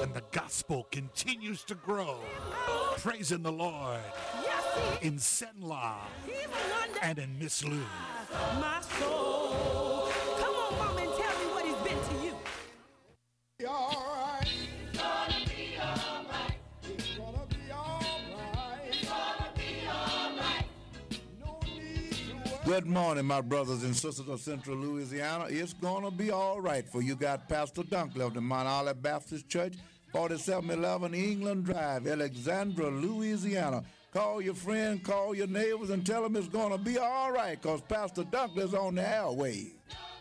And the gospel continues to grow. Praising the Lord in Senla and in Miss Lou. My soul. Come on, mama, and tell me what he's been to you. All right. It's gonna be all right. It's gonna be all right. It's gonna be all right. No need to worry. Good morning, my brothers and sisters of Central Louisiana. It's gonna be all right for you. Got Pastor Dunkley of the Mount Olive Baptist Church, 4711 England Drive, Alexandria, Louisiana. Call your friend, call your neighbors, and tell them it's gonna be all right, because Pastor Dunkley's on the airwaves.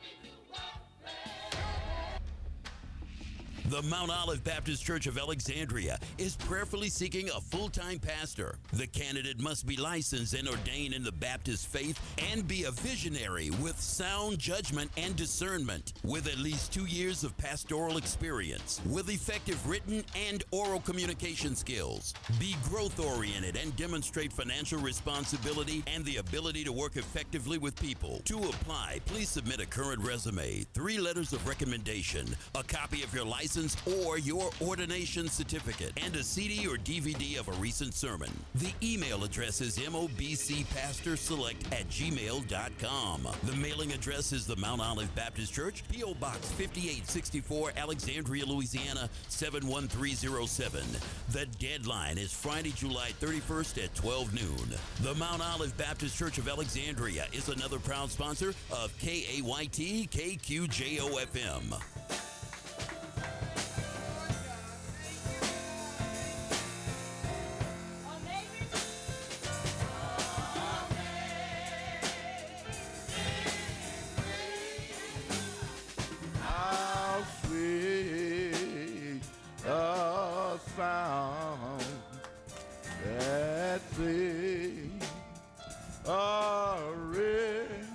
The Mount Olive Baptist Church of Alexandria is prayerfully seeking a full-time pastor. The candidate must be licensed and ordained in the Baptist faith and be a visionary with sound judgment and discernment, with at least 2 years of pastoral experience, with effective written and oral communication skills. Be growth-oriented and demonstrate financial responsibility and the ability to work effectively with people. To apply, please submit a current resume, 3 letters of recommendation, a copy of your license or your ordination certificate, and a CD or DVD of a recent sermon. The email address is mobcpastorselect@gmail.com. The mailing address is the Mount Olive Baptist Church, P.O. Box 5864, Alexandria, Louisiana, 71307. The deadline is Friday, July 31st at 12 noon. The Mount Olive Baptist Church of Alexandria is another proud sponsor of KAYT KQJO-FM. Sound that sings a ring.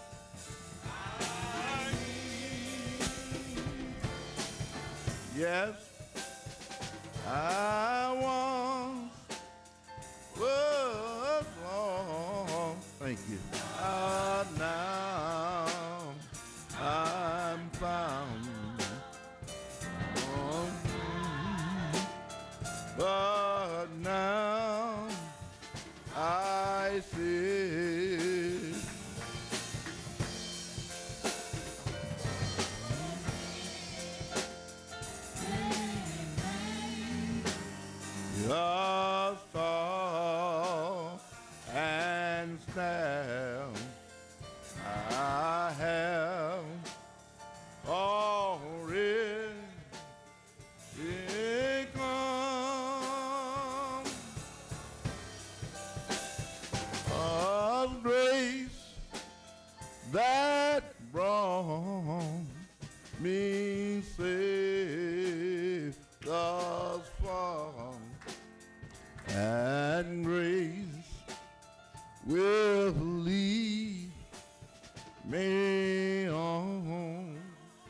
Yes, I once was lost. Thank you. Now I'm found. But now I see your star and staff I have already grace that brought me safe thus far, and grace will lead me on.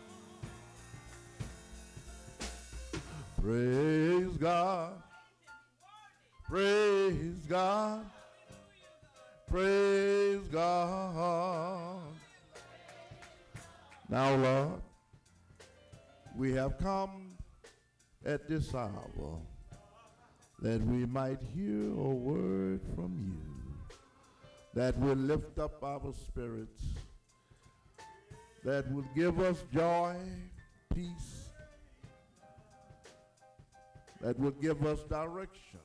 Praise God, praise God. Praise God. Now, Lord, we have come at this hour that we might hear a word from you that will lift up our spirits, that will give us joy, peace, that will give us direction.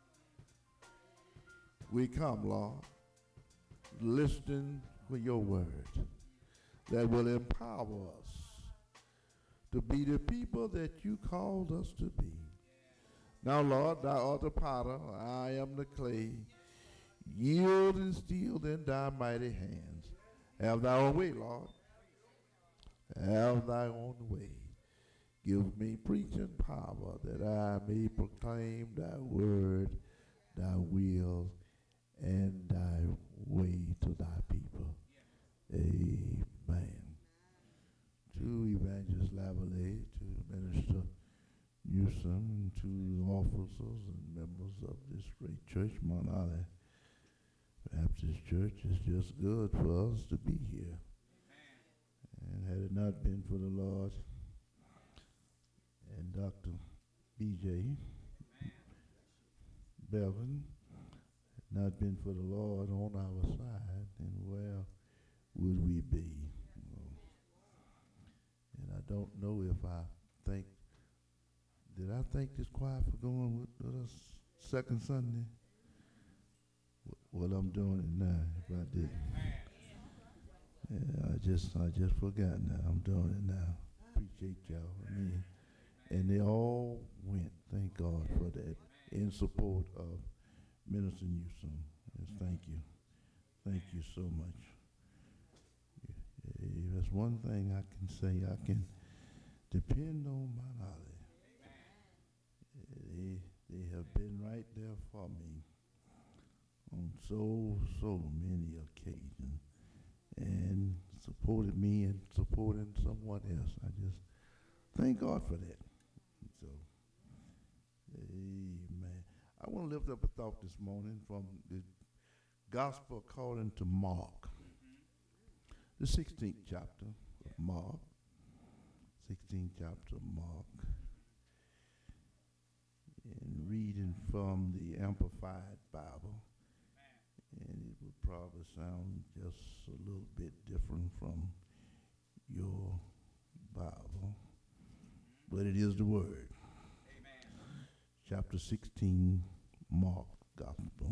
We come, Lord, listening for your word that will empower us to be the people that you called us to be. Now, Lord, thou art the potter, I am the clay. Yield and steal in thy mighty hands. Have thy own way, Lord. Have thy own way. Give me preaching power that I may proclaim thy word, thy will, and thy way to thy people. Amen. To Evangelist Lavalley, to Minister Newsom, to officers and members of this great church, Mount Olive Baptist Church. It's just good for us to be here. And had it not been for the Lord and Dr. BJ, Bevan, had not been for the Lord on our side, then where would we be? You know? And I don't know if did I thank this choir for going with us second Sunday? Well, I'm doing it now if I didn't. Yeah, I just forgot now. I'm doing it now. Appreciate y'all. I mean, and they all went, thank God for that, in support of Minister Newsom. Yes, thank you. Thank you so much. Yeah, that's one thing I can say. I can depend on my knowledge. They have been right there for me on so many occasions and supported me and supporting someone else. I just thank God for that. So, amen. I want to lift up a thought this morning from the Gospel according to Mark, the 16th chapter of Mark, 16th chapter of Mark, and reading from the Amplified Bible. And it would probably sound just a little bit different from your Bible, but it is the Word. Amen. Chapter 16, Mark Gospel.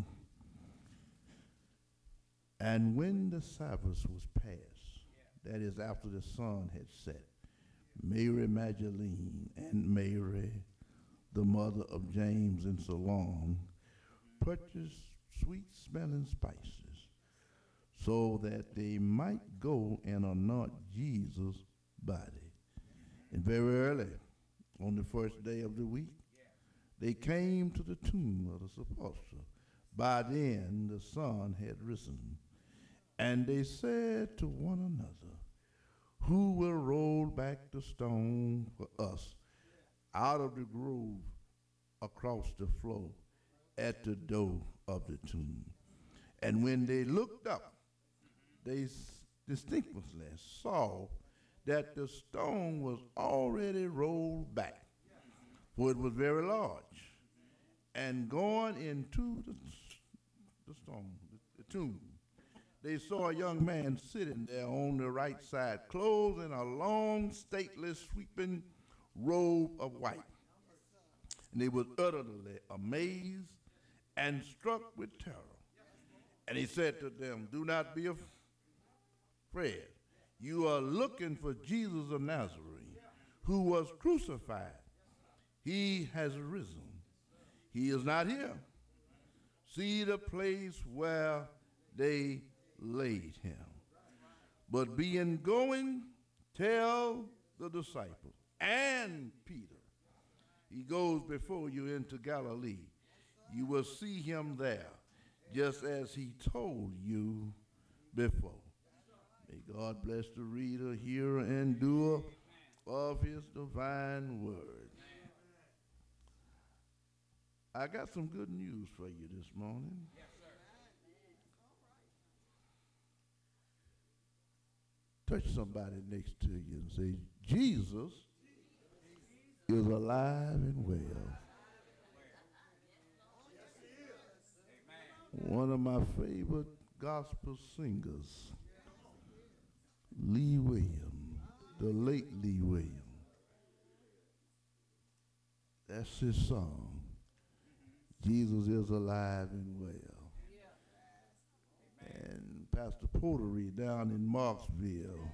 And when the Sabbath was past, that is after the sun had set, Mary Magdalene and Mary, the mother of James and Salome, purchased sweet-smelling spices, so that they might go and anoint Jesus' body. And very early, on the first day of the week, they came to the tomb of the sepulchre. By then the sun had risen, and they said to one another, "Who will roll back the stone for us out of the grove across the floor at the door of the tomb?" And when they looked up, they distinctly saw that the stone was already rolled back, for it was very large. And going into the stone, the tomb, they saw a young man sitting there on the right side, clothed in a long, stately, sweeping robe of white. And they were utterly amazed and struck with terror. And he said to them, "Do not be afraid. You are looking for Jesus of Nazareth, who was crucified. He has risen. He is not here. See the place where they laid him. But being going, tell the disciples and Peter, he goes before you into Galilee. You will see him there, just as he told you before." May God bless the reader, hearer, and doer of his divine word. I got some good news for you this morning. Yes, sir. Touch somebody next to you and say, "Jesus is alive and well." One of my favorite gospel singers, Lee Williams, the late Lee Williams. That's his song, "Jesus is alive and well." And Pastor Pottery down in Marksville,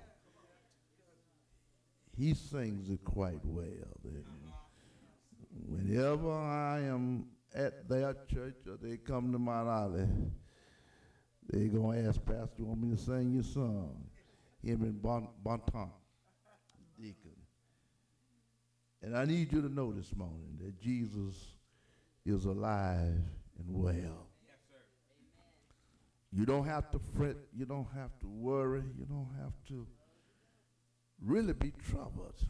he sings it quite well. And whenever I am at their church or they come to Mount Olive, they gonna ask Pastor, "Want me to sing your song?" Him and Bonton, deacon. And I need you to know this morning that Jesus is alive and well. Yes, sir. You don't have to fret. You don't have to worry. You don't have to really be troubled,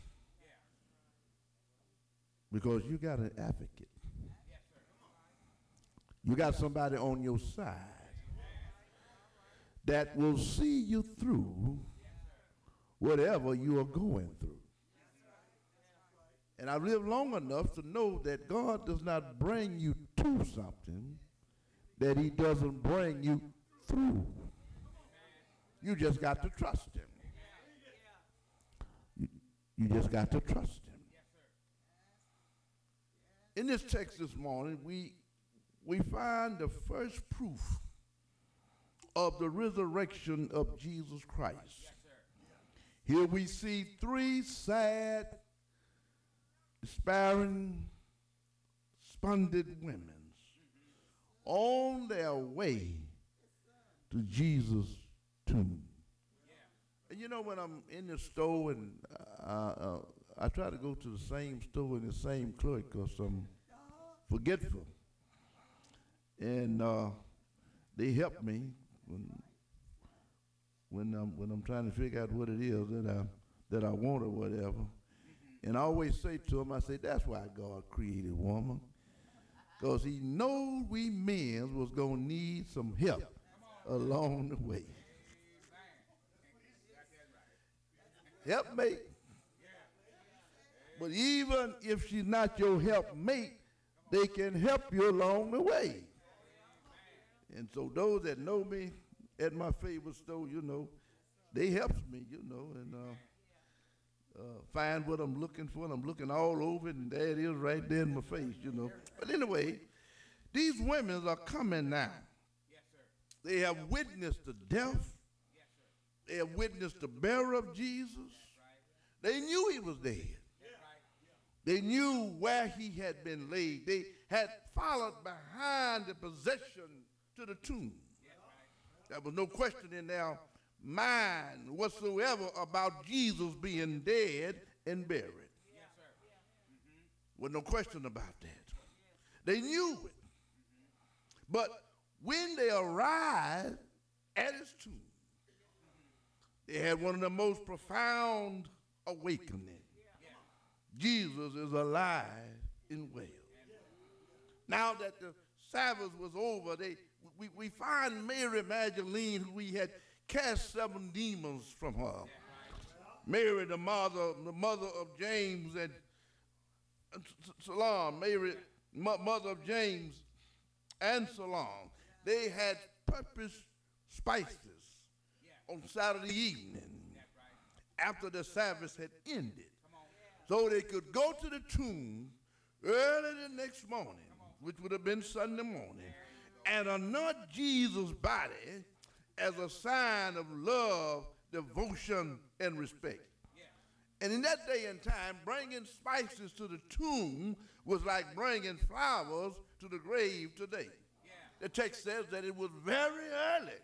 because you got an advocate. You got somebody on your side that will see you through whatever you are going through. And I've lived long enough to know that God does not bring you to something that he doesn't bring you through. You just got to trust him. You just got to trust him. In this text this morning, we find the first proof of the resurrection of Jesus Christ. Here we see three sad, despairing, despondent women on their way to Jesus' tomb. And you know, when I'm in the store and I try to go to the same store and the same clerk because I'm forgetful. And they help me when I'm trying to figure out what it is that I want or whatever. And I always say to them, I say, that's why God created woman. Because he knows we men was going to need some help along the way. Helpmate. But even if she's not your helpmate, they can help you along the way. And so those that know me at my favorite store, you know, they helps me, you know, and find what I'm looking for, and I'm looking all over it, and there it is right there in my face, you know. But anyway, these women are coming now. They have witnessed the death. They have witnessed the burial of Jesus. They knew he was dead. They knew where he had been laid. They had followed behind the procession to the tomb. There was no question in their mind whatsoever about Jesus being dead and buried. With no question about that. They knew it. But when they arrived at his tomb, they had one of the most profound awakenings. Jesus is alive and well. Now that the Sabbath was over, we find Mary Magdalene, who we had cast 7 demons from her. Mary, the mother of James and Salome, Mary, mother of James and Salome. They had purchased spices on Saturday evening after the Sabbath had ended, so they could go to the tomb early the next morning, which would have been Sunday morning, and anoint Jesus' body as a sign of love, devotion, and respect. And in that day and time, bringing spices to the tomb was like bringing flowers to the grave today. The text says that it was very early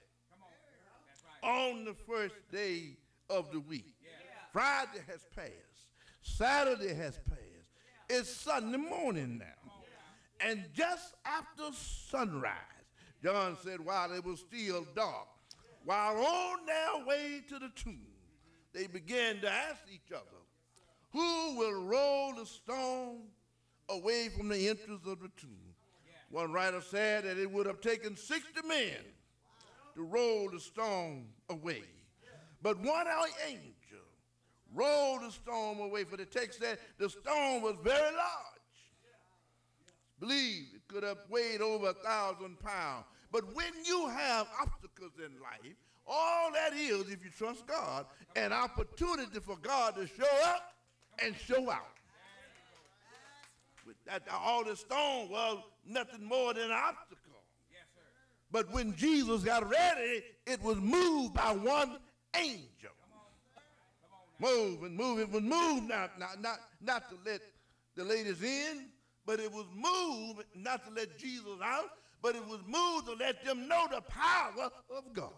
on the first day of the week. Friday has passed. Saturday has passed. It's Sunday morning now. And just after sunrise, John said, while it was still dark, while on their way to the tomb, they began to ask each other, who will roll the stone away from the entrance of the tomb? One writer said that it would have taken 60 men to roll the stone away. But one angel rolled the stone away, for the text said the stone was very large. Believe it could have weighed over 1,000 pounds. But when you have obstacles in life, all that is, if you trust God, an opportunity for God to show up and show out. With that, all the stone was nothing more than an obstacle. But when Jesus got ready, it was moved by one angel. Move and move. It was moved not to let the ladies in, but it was moved not to let Jesus out, but it was moved to let them know the power of God.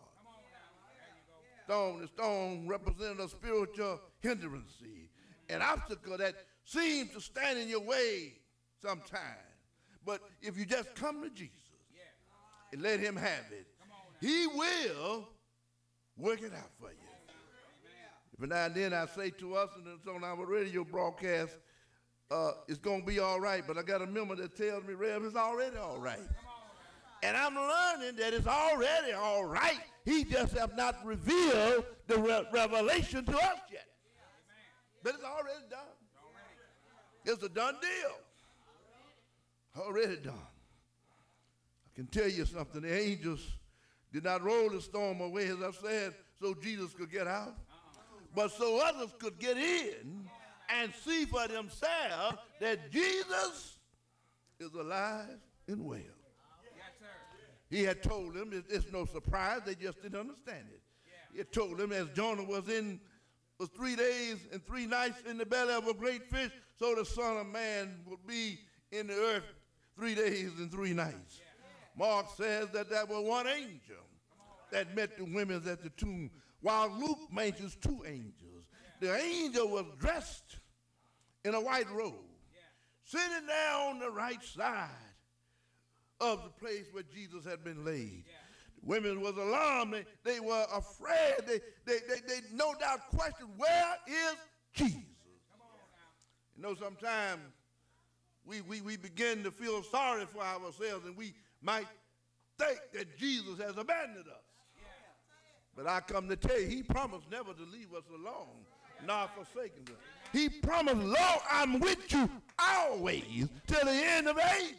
The stone represented a spiritual hindrance, an obstacle that seems to stand in your way sometimes. But if you just come to Jesus and let him have it, he will work it out for you. Every now and then I say to us, and it's on our radio broadcast, it's going to be all right. But I got a member that tells me, Rev, it's already all right. And I'm learning that it's already all right. He just have not revealed the revelation to us yet. But it's already done. It's a done deal. Already done. I can tell you something. The angels did not roll the storm away, as I said, so Jesus could get out, but so others could get in and see for themselves that Jesus is alive and well. He had told them, it's no surprise, they just didn't understand it. He had told them, as Jonah was 3 days and 3 nights in the belly of a great fish, so the Son of Man would be in the earth 3 days and 3 nights. Mark says that there was one angel that met the women at the tomb, while Luke mentions 2 angels. The angel was dressed in a white robe, sitting there on the right side of the place where Jesus had been laid. The women was alarmed. They were afraid. They no doubt questioned, where is Jesus? You know, sometimes we begin to feel sorry for ourselves, and we might think that Jesus has abandoned us. But I come to tell you, he promised never to leave us alone, nor forsaken us. He promised, Lord, I'm with you always till the end of ages.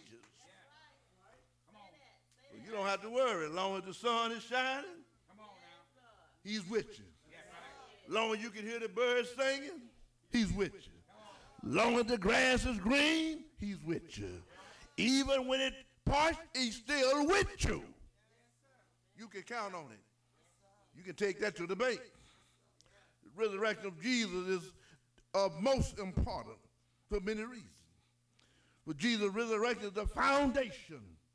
So you don't have to worry. As long as the sun is shining, he's with you. As long as you can hear the birds singing, he's with you. As long as the grass is green, he's with you. Even when it's parched, he's still with you. You can count on it. You can take that to the bank. The resurrection of Jesus is of most important for many reasons. But Jesus' resurrection is the foundation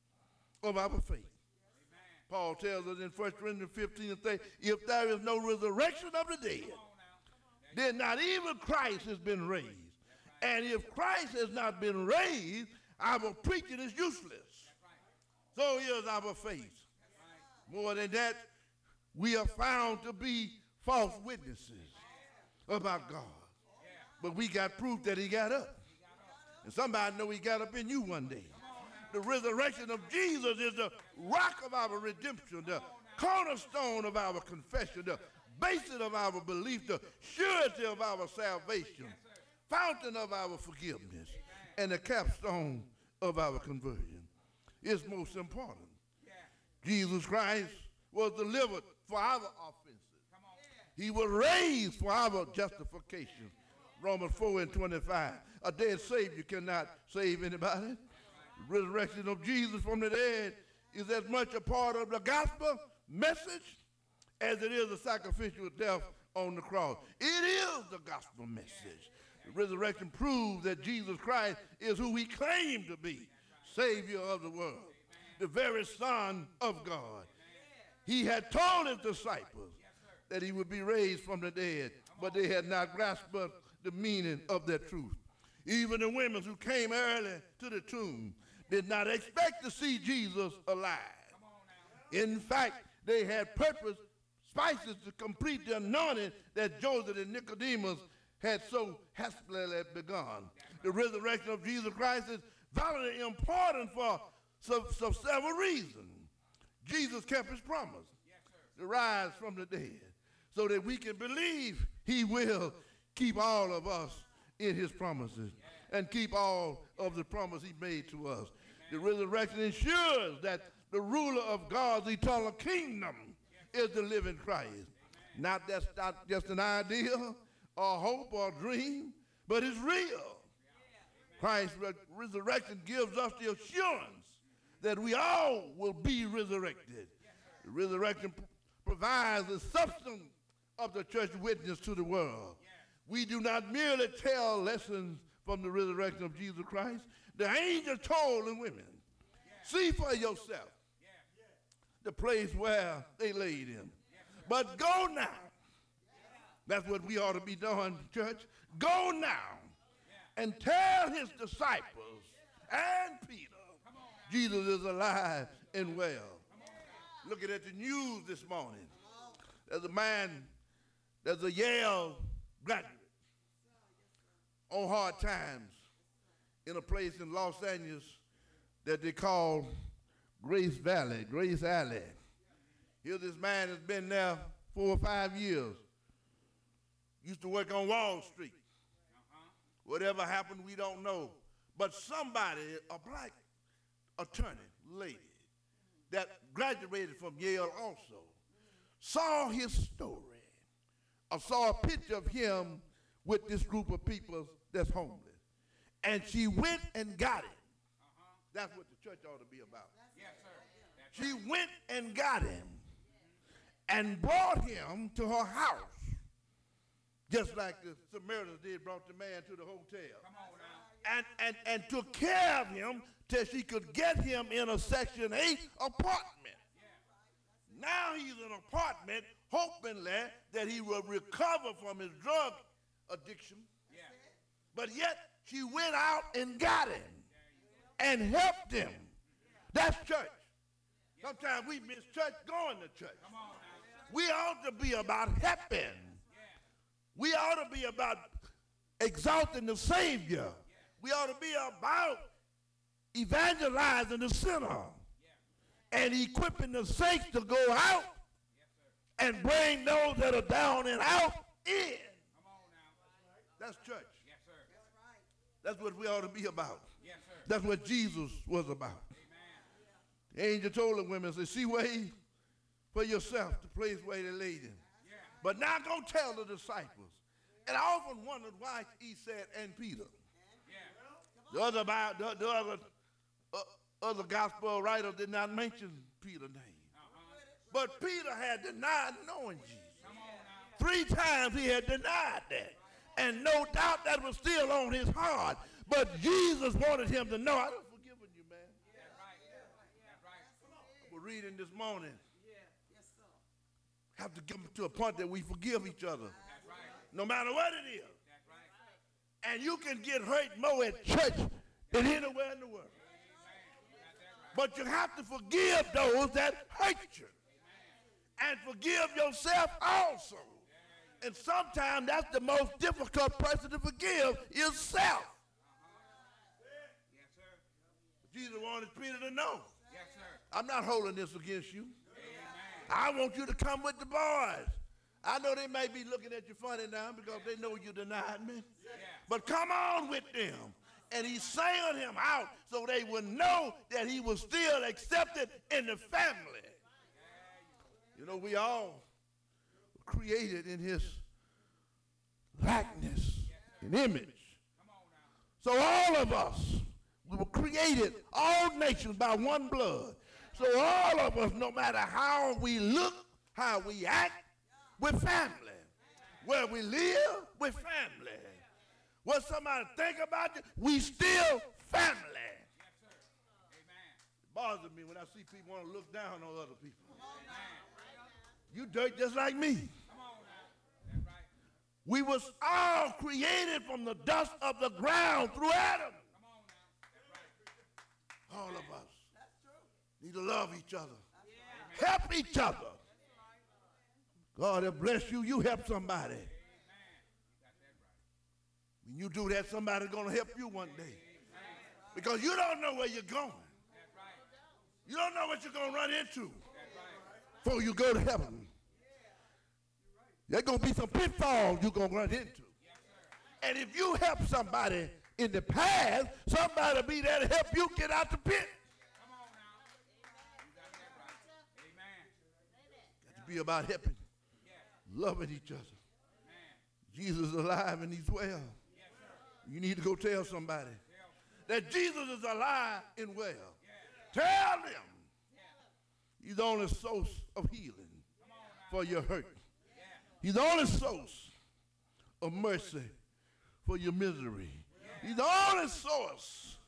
of our faith. Paul tells us in 1 Corinthians 15 and 30, if there is no resurrection of the dead, then not even Christ has been raised. And if Christ has not been raised, our preaching is useless. So is our faith. More than that, we are found to be false witnesses about God. But we got proof that he got up. And somebody know he got up in you one day. The resurrection of Jesus is the rock of our redemption, the cornerstone of our confession, the basis of our belief, the surety of our salvation, fountain of our forgiveness, and the capstone of our conversion. It's most important. Jesus Christ was delivered for our offenses. He was raised for our justification. Romans 4 and 25. A dead Savior cannot save anybody. The resurrection of Jesus from the dead is as much a part of the gospel message as it is the sacrificial death on the cross. It is the gospel message. The resurrection proves that Jesus Christ is who he claimed to be, Savior of the world, the very Son of God. He had told his disciples that he would be raised from the dead, but they had not grasped the meaning of that truth. Even the women who came early to the tomb did not expect to see Jesus alive. In fact, they had purposed spices to complete the anointing that Joseph and Nicodemus had so hastily begun. The resurrection of Jesus Christ is vitally important for several reasons. Jesus kept his promise to rise from the dead so that we can believe he will keep all of us in his promises and keep all of the promise he made to us. The resurrection ensures that the ruler of God's eternal kingdom is the living Christ. That's not just an idea or hope or dream, but it's real. Christ's resurrection gives us the assurance that we all will be resurrected. The resurrection provides the substance of the church witness to the world. We do not merely tell lessons from the resurrection of Jesus Christ. The angel told the women, see for yourself the place where they laid him. But go now. That's what we ought to be doing, church. Go now and tell his disciples and Peter, Jesus is alive and well. Looking at the news this morning, there's a Yale graduate on hard times in a place in Los Angeles that they call Grace Alley. Here this man has been there 4 or 5 years. Used to work on Wall Street. Whatever happened, we don't know. But somebody, a black attorney, lady, that graduated from Yale also, saw his story, or saw a picture of him with this group of people that's homeless. And she went and got him. That's what the church ought to be about. Yes, sir. She went and got him and brought him to her house. Just like the Samaritans did, brought the man to the hotel. Come on now. And took care of him till she could get him in a Section 8 apartment. Yeah. Now he's in an apartment, hoping that he will recover from his drug addiction. Yeah. But yet she went out and got him and helped him. That's church. Sometimes we miss church going to church. We ought to be about helping. We ought to be about exalting the Savior. We ought to be about evangelizing the sinner and equipping the saints to go out and bring those that are down and out in. That's church. That's what we ought to be about. That's what Jesus was about. The angel told the women, said, see way for yourself the place where they laid him. But now go tell the disciples. And I often wondered why he said, and Peter. The other gospel writer did not mention Peter's name. But Peter had denied knowing Jesus. 3 times he had denied that. And no doubt that was still on his heart. But Jesus wanted him to know, I done forgiven you, man. We're reading this morning. Have to get to a point that we forgive each other. No matter what it is. And you can get hurt more at church than anywhere in the world. But you have to forgive those that hurt you. And forgive yourself also. And sometimes that's the most difficult person to forgive is self. Jesus wanted Peter to know. I'm not holding this against you. I want you to come with the boys. I know they may be looking at you funny now because they know you denied me. But come on with them. And he sang him out so they would know that he was still accepted in the family. You know, we all were created in his likeness and image. So all of us, we were created, all nations, by one blood. So all of us, no matter how we look, how we act, we're family. Where we live, we're family. What somebody think about you, we still family. It bothers me when I see people want to look down on other people. You dirt just like me. We was all created from the dust of the ground through Adam. All of us need to love each other. Help each other. God have blessed you. You help somebody. When you do that, somebody's going to help you one day. Because you don't know where you're going. You don't know what you're going to run into before you go to heaven. There's going to be some pitfalls you're going to run into. And if you help somebody in the past, somebody will be there to help you get out the pit. Got to be about helping, loving each other. Jesus is alive and he's well. You need to go tell somebody that Jesus is alive and well. Tell them he's the only source of healing for your hurt. He's the only source of mercy for your misery. He's the only source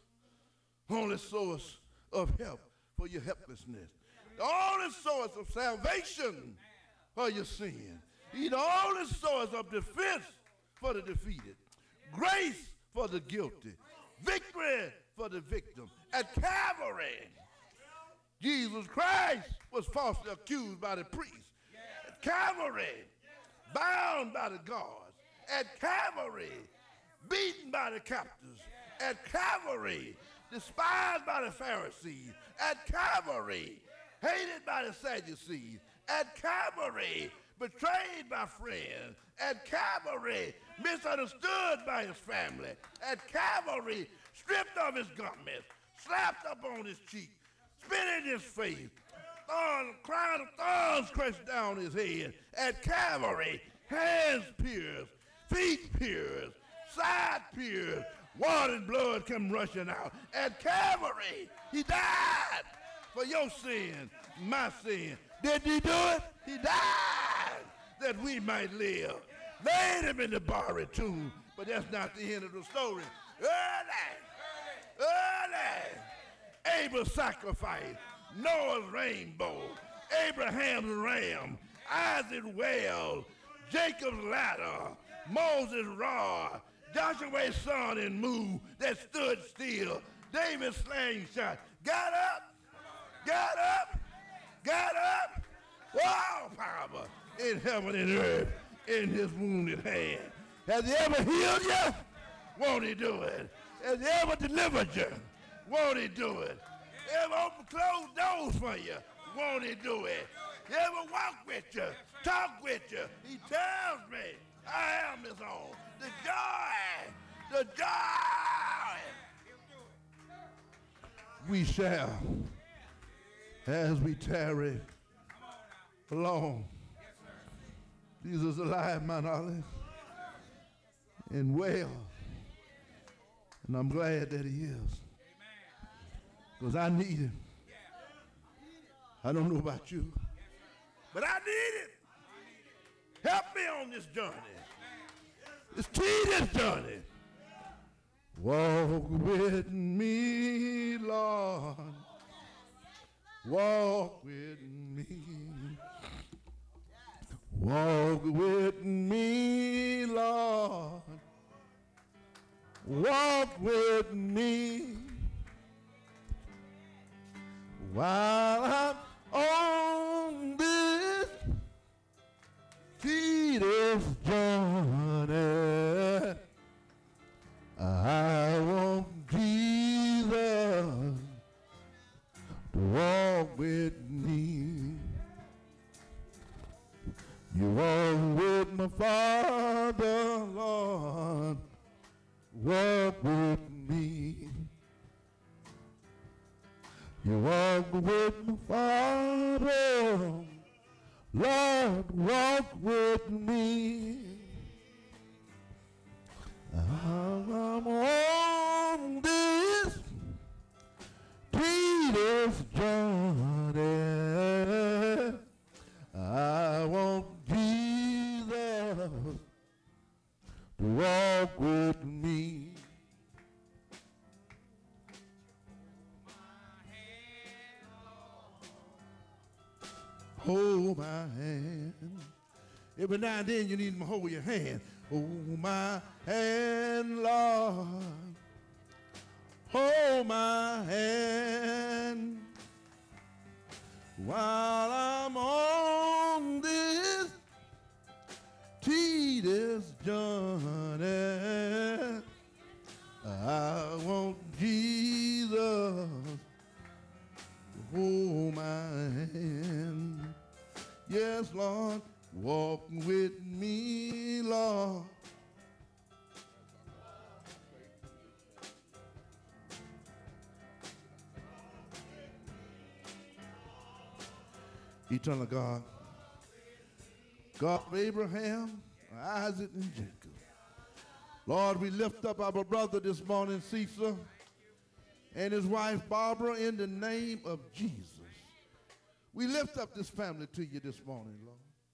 of help for your helplessness. The only source of salvation for your sin. He's the only source of defense for the defeated. Grace for the guilty. Victory for the victim. At Calvary, Jesus Christ was falsely accused by the priest. At Calvary, bound by the guards. At Calvary, beaten by the captors. At Calvary, despised by the Pharisees. At Calvary, hated by the Sadducees. At Calvary, betrayed by friends. At Calvary, misunderstood by his family. At Calvary, stripped of his garments, slapped up on his cheek, spit in his face, crown of thorns crushed down his head. At Calvary, hands pierced, feet pierced, side pierced, water and blood come rushing out. At Calvary, he died for your sin, my sin. Did he do it? He died that we might live. Laid him in the borrowed tomb, but that's not the end of the story. Early, Abel's sacrifice, Noah's rainbow, Abraham's ram, Isaac's well, Jacob's ladder, Moses' rod, Joshua's son and move that stood still, David's slingshot, got up, got up, got up. Wow, power in heaven and earth in his wounded hand. Has he ever healed you? Won't he do it? Has he ever delivered you? Won't he do it? Ever open closed doors for you? Won't he do it? He ever walk with you, talk with you? He tells me I am his own. The joy. We shall, as we tarry along. Jesus alive, Mount Olive, and well. And I'm glad that he is. Because I need him. I don't know about you, but I need him. Help me on this journey. This tedious journey. Walk with me, Lord. Walk with me. Walk with me, Lord. Walk with me. While I'm on this tedious journey, I want Jesus to walk with me. You walk with my Father, Lord, walk with me. You walk with my Father, Lord, walk with me. I'm on this tedious journey. I want Jesus to walk with me. Hold my hand. Every now and then you need to hold your hand. Hold my hand, Lord. Hold my hand while I'm on this tedious journey. I want Jesus to hold my hand. Yes, Lord, walk with me, Lord. Eternal God, God of Abraham, Isaac, and Jacob. Lord, we lift up our brother this morning, Cecil, and his wife, Barbara, in the name of Jesus. We lift up this family to you this morning, Lord.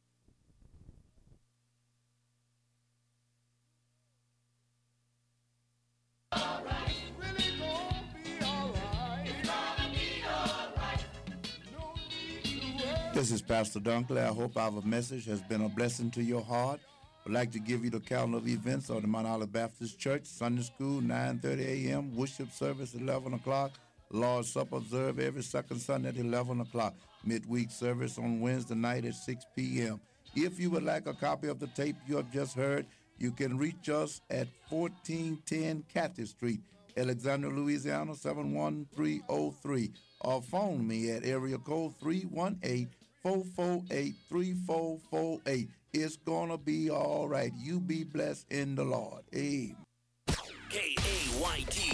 This is Pastor Dunkley. I hope our message has been a blessing to your heart. I'd like to give you the calendar of events of the Mount Olive Baptist Church. Sunday school, 9:30 a.m. Worship service, 11 o'clock. Lord's Supper observed every second Sunday at 11 o'clock. Midweek service on Wednesday night at 6 p.m. If you would like a copy of the tape you have just heard, you can reach us at 1410 Cathy Street, Alexandria, Louisiana, 71303, or phone me at area code 318-448-3448. It's going to be all right. You be blessed in the Lord. Amen. KAYT